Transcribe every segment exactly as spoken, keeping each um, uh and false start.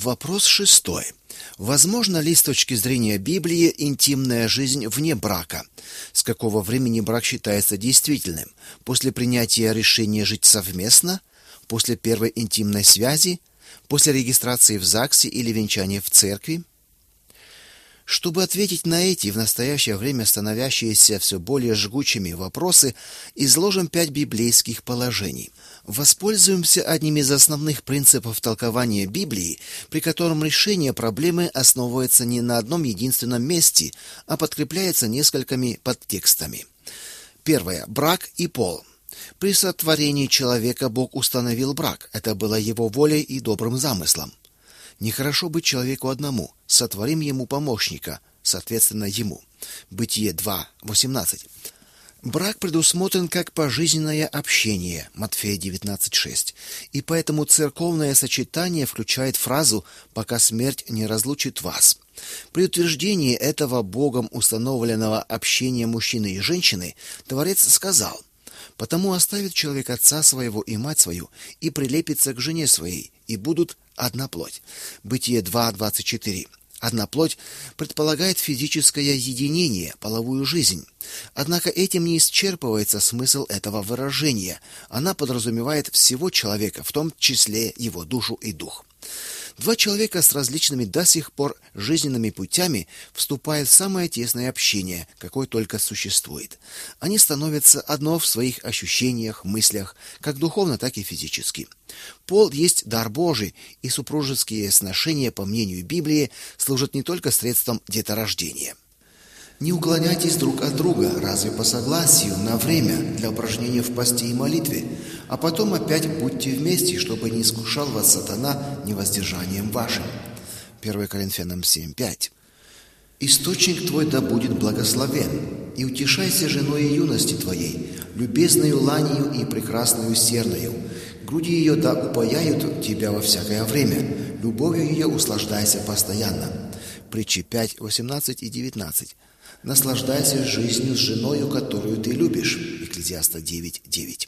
Вопрос шестой. Возможно ли с точки зрения Библии интимная жизнь вне брака? С какого времени брак считается действительным? После принятия решения жить совместно? После первой интимной связи? После регистрации в ЗАГСе или венчания в церкви? Чтобы ответить на эти в настоящее время становящиеся все более жгучими вопросы, изложим пять библейских положений. Воспользуемся одним из основных принципов толкования Библии, при котором решение проблемы основывается не на одном единственном месте, а подкрепляется несколькими подтекстами. Первое. Брак и пол. При сотворении человека Бог установил брак. Это было его волей и добрым замыслом. Нехорошо быть человеку одному, сотворим ему помощника, соответственно ему. Бытие два, восемнадцать. Брак предусмотрен как пожизненное общение, Матфея девятнадцать, шесть, и поэтому церковное сочетание включает фразу «пока смерть не разлучит вас». При утверждении этого Богом установленного общения мужчины и женщины Творец сказал: «Потому оставит человек отца своего и мать свою, и прилепится к жене своей, и будут одна плоть». Бытие два, двадцать четыре. Одна плоть предполагает физическое единение, половую жизнь. Однако этим не исчерпывается смысл этого выражения. Она подразумевает всего человека, в том числе его душу и дух. Два человека с различными до сих пор жизненными путями вступают в самое тесное общение, какое только существует. Они становятся одно в своих ощущениях, мыслях, как духовно, так и физически. Пол есть дар Божий, и супружеские сношения, по мнению Библии, служат не только средством деторождения. Не уклоняйтесь друг от друга, разве по согласию, на время для упражнения в посте и молитве, а потом опять будьте вместе, чтобы не искушал вас сатана невоздержанием вашим. первое Коринфянам семь, пять. «Источник твой да будет благословен, и утешайся женой юности твоей, любезною ланию и прекрасною серною. Груди ее да упаяют тебя во всякое время, любовью ее услаждайся постоянно». Притчи пять, восемнадцать и девятнадцать. «Наслаждайся жизнью с женою, которую ты любишь». Экклезиаста девять, девять.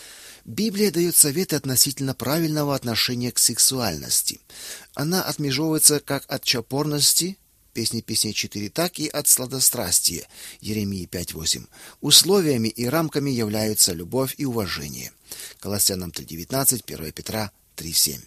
Библия дает советы относительно правильного отношения к сексуальности. Она отмежевывается как от чопорности, Песни песней четыре, так и от сладострастия, Еремии пять, восемь. Условиями и рамками являются любовь и уважение. Колоссянам три, девятнадцать, первое Петра три, семь.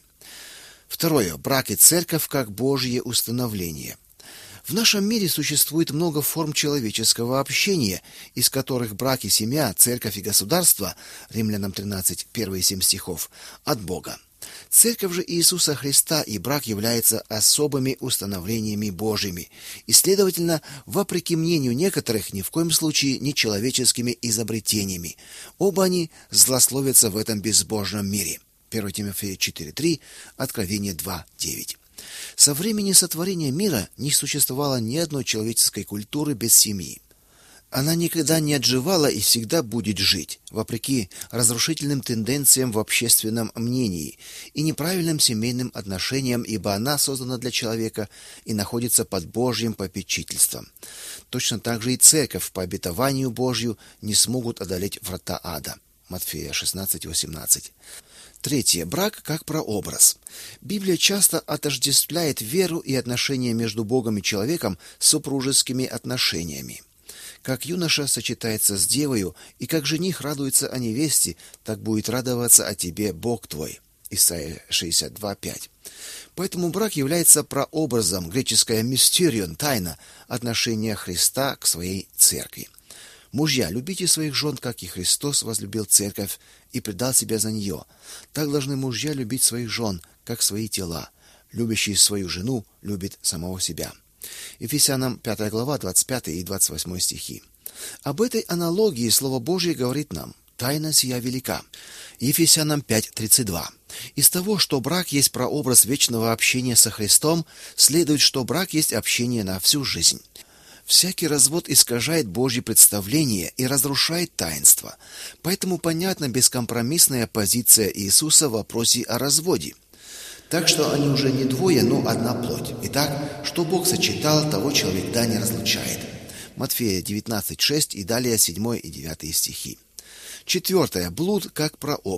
Второе. Брак и церковь как Божье установление. В нашем мире существует много форм человеческого общения, из которых брак и семья, церковь и государство, Римлянам тринадцать, первые семь стихов, от Бога. Церковь же Иисуса Христа и брак являются особыми установлениями Божьими, и, следовательно, вопреки мнению некоторых, ни в коем случае не человеческими изобретениями. Оба они злословятся в этом безбожном мире. первое Тимофея четыре, три, Откровение два, девять. Со времени сотворения мира не существовало ни одной человеческой культуры без семьи. Она никогда не отживала и всегда будет жить, вопреки разрушительным тенденциям в общественном мнении и неправильным семейным отношениям, ибо она создана для человека и находится под Божьим попечительством. Точно так же и церковь по обетованию Божью не смогут одолеть врата ада. Матфея шестнадцать, восемнадцать. Третье. Брак как прообраз. Библия часто отождествляет веру и отношения между Богом и человеком с супружескими отношениями. Как юноша сочетается с девою, и как жених радуется о невесте, так будет радоваться о тебе Бог твой. Исайя шестьдесят два, пять. Поэтому брак является прообразом, греческое «mysterion», тайна, отношения Христа к своей церкви. Мужья, любите своих жен, как и Христос возлюбил церковь и предал себя за нее. Так должны мужья любить своих жен, как свои тела. Любящий свою жену любит самого себя. Ефесянам пятая глава, двадцать пятый и двадцать восьмой стихи. Об этой аналогии Слово Божье говорит нам: «Тайна сия велика». Ефесянам пять, тридцать два. Из того, что брак есть прообраз вечного общения со Христом, следует, что брак есть общение на всю жизнь. Всякий развод искажает Божье представление и разрушает таинство. Поэтому понятна бескомпромиссная позиция Иисуса в вопросе о разводе. Так что они уже не двое, но одна плоть. Итак, что Бог сочетал, того человек да не разлучает. Матфея девятнадцать, шесть и далее седьмой и девятый стихи. Четвертое. Блуд как прообраз.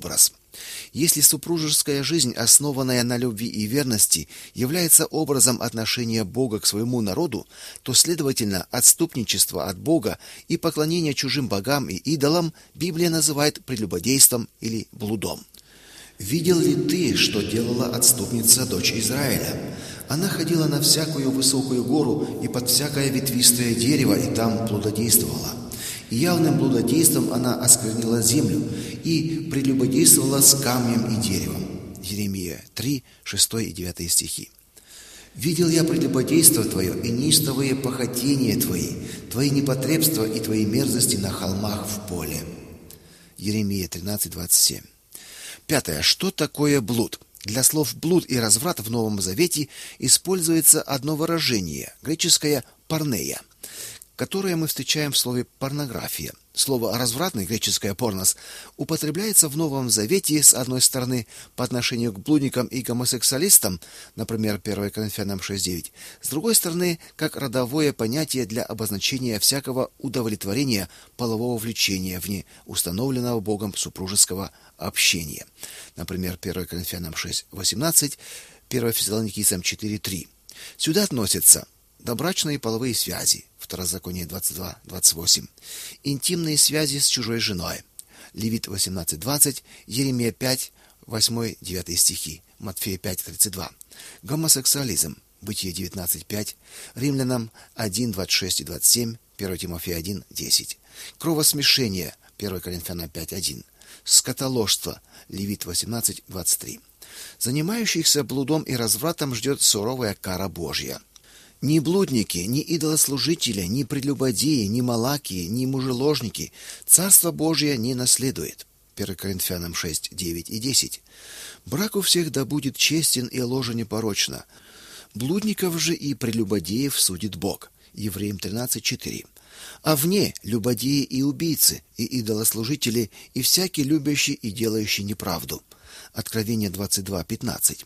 Если супружеская жизнь, основанная на любви и верности, является образом отношения Бога к своему народу, то, следовательно, отступничество от Бога и поклонение чужим богам и идолам Библия называет прелюбодейством или блудом. «Видел ли ты, что делала отступница, дочь Израиля? Она ходила на всякую высокую гору и под всякое ветвистое дерево, и там блудодействовала. И явным блудодейством она осквернила землю и прелюбодействовала с камнем и деревом». Еремия три, шесть и девять стихи. «Видел я прелюбодейство твое и неистовые похотения твои, твои непотребства и твои мерзости на холмах в поле». Еремия тринадцать, двадцать семь. Пятое. Что такое блуд? Для слов «блуд» и «разврат» в Новом Завете используется одно выражение, греческое «порнея», которое мы встречаем в слове «порнография». Слово «развратный», греческое «порнос», употребляется в Новом Завете, с одной стороны, по отношению к блудникам и гомосексуалистам, например, первое Коринфянам шесть девять, с другой стороны, как родовое понятие для обозначения всякого удовлетворения полового влечения вне установленного Богом супружеского общения. Например, первое Коринфянам шесть восемнадцать, первое Фессалоникийцам четыре три. Сюда относятся добрачные половые связи, Второзаконие двадцать два двадцать восемь, интимные связи с чужой женой, Левит восемнадцать двадцать, Еремия пять восемь девять стихи, Матфея пять тридцать два, гомосексуализм, Бытие девятнадцать пять, Римлянам один двадцать шесть и двадцать семь, первое Тимофея один десять, кровосмешение, первое Коринфянам пять один, скотоложство, Левит восемнадцать двадцать три. Занимающихся блудом и развратом ждет суровая кара Божья. Ни блудники, ни идолослужители, ни прелюбодеи, ни малакии, ни мужеложники Царство Божие не наследует. первое Коринфянам шесть девять и десять. Брак у всех да будет честен и ложа непорочна. Блудников же и прелюбодеев судит Бог. Евреям тринадцать четыре. А вне любодеи и убийцы, и идолослужители, и всякий любящий и делающий неправду. Откровение двадцать два пятнадцать.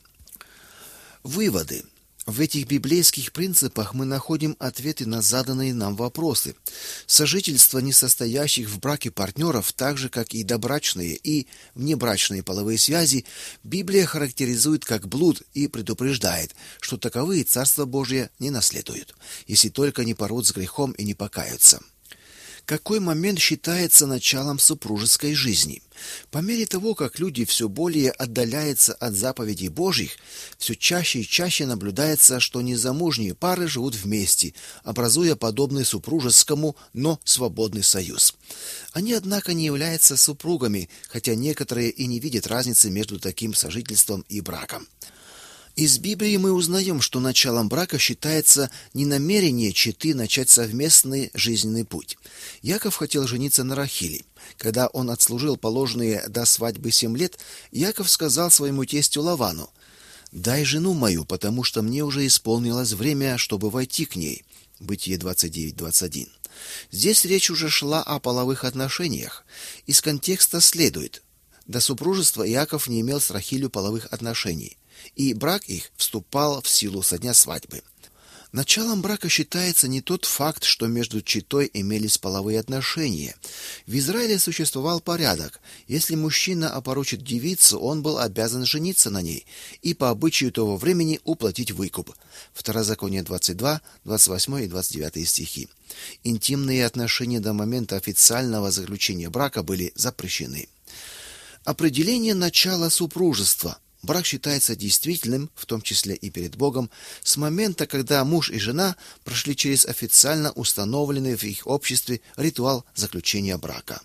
Выводы. В этих библейских принципах мы находим ответы на заданные нам вопросы. Сожительство несостоящих в браке партнеров, так же как и добрачные и внебрачные половые связи, Библия характеризует как блуд и предупреждает, что таковые Царство Божие не наследуют, если только не порвут с грехом и не покаются. Какой момент считается началом супружеской жизни? По мере того, как люди все более отдаляются от заповедей Божьих, все чаще и чаще наблюдается, что незамужние пары живут вместе, образуя подобный супружескому, но свободный союз. Они, однако, не являются супругами, хотя некоторые и не видят разницы между таким сожительством и браком. Из Библии мы узнаем, что началом брака считается не намерение четы начать совместный жизненный путь. Яков хотел жениться на Рахиле. Когда он отслужил положенные до свадьбы семь лет, Яков сказал своему тестю Лавану: «Дай жену мою, потому что мне уже исполнилось время, чтобы войти к ней». Бытие двадцать девять двадцать один. Здесь речь уже шла о половых отношениях. Из контекста следует: до супружества Иаков не имел с Рахилью половых отношений, и брак их вступал в силу со дня свадьбы. Началом брака считается не тот факт, что между четой имелись половые отношения. В Израиле существовал порядок: если мужчина опорочит девицу, он был обязан жениться на ней и по обычаю того времени уплатить выкуп. Второзаконие двадцать два двадцать восемь и двадцать девять стихи. Интимные отношения до момента официального заключения брака были запрещены. Определение начала супружества. Брак считается действительным, в том числе и перед Богом, с момента, когда муж и жена прошли через официально установленный в их обществе ритуал заключения брака.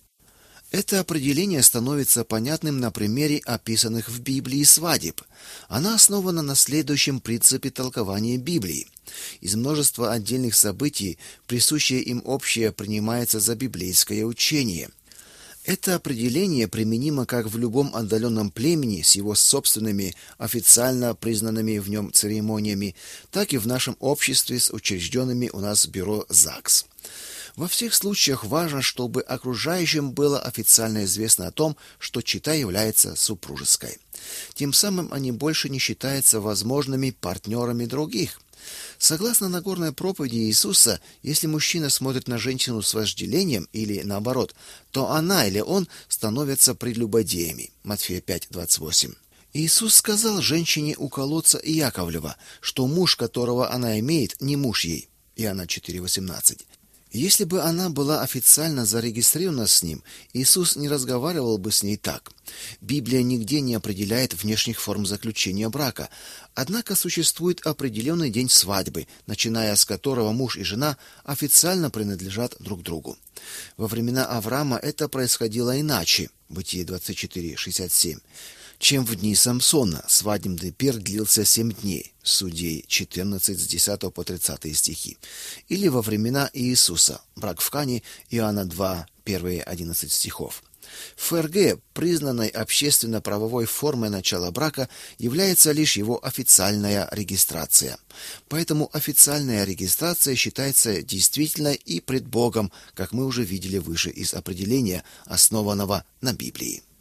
Это определение становится понятным на примере описанных в Библии свадеб. Она основана на следующем принципе толкования Библии. Из множества отдельных событий присущее им общее принимается за библейское учение. Это определение применимо как в любом отдаленном племени с его собственными официально признанными в нем церемониями, так и в нашем обществе с учрежденными у нас бюро ЗАГС. Во всех случаях важно, чтобы окружающим было официально известно о том, что чета является супружеской. Тем самым они больше не считаются возможными партнерами других. Согласно Нагорной проповеди Иисуса, если мужчина смотрит на женщину с вожделением или наоборот, то она или он становятся прелюбодеями. Матфея пять двадцать восемь. Иисус сказал женщине у колодца Иаковлева, что муж, которого она имеет, не муж ей. Иоанна четыре восемнадцать. Если бы она была официально зарегистрирована с ним, Иисус не разговаривал бы с ней так. Библия нигде не определяет внешних форм заключения брака, однако существует определенный день свадьбы, начиная с которого муж и жена официально принадлежат друг другу. Во времена Авраама это происходило иначе, Бытие двадцать четыре шестьдесят семь, чем в дни Самсона. Свадебный пир длился семь дней, Судей четырнадцать с десятого по тридцатый стихи. Или во времена Иисуса, брак в Кане, Иоанна два, первые одиннадцать стихов. В ФРГ признанной общественно-правовой формой начала брака является лишь его официальная регистрация. Поэтому официальная регистрация считается действительной и пред Богом, как мы уже видели выше из определения, основанного на Библии.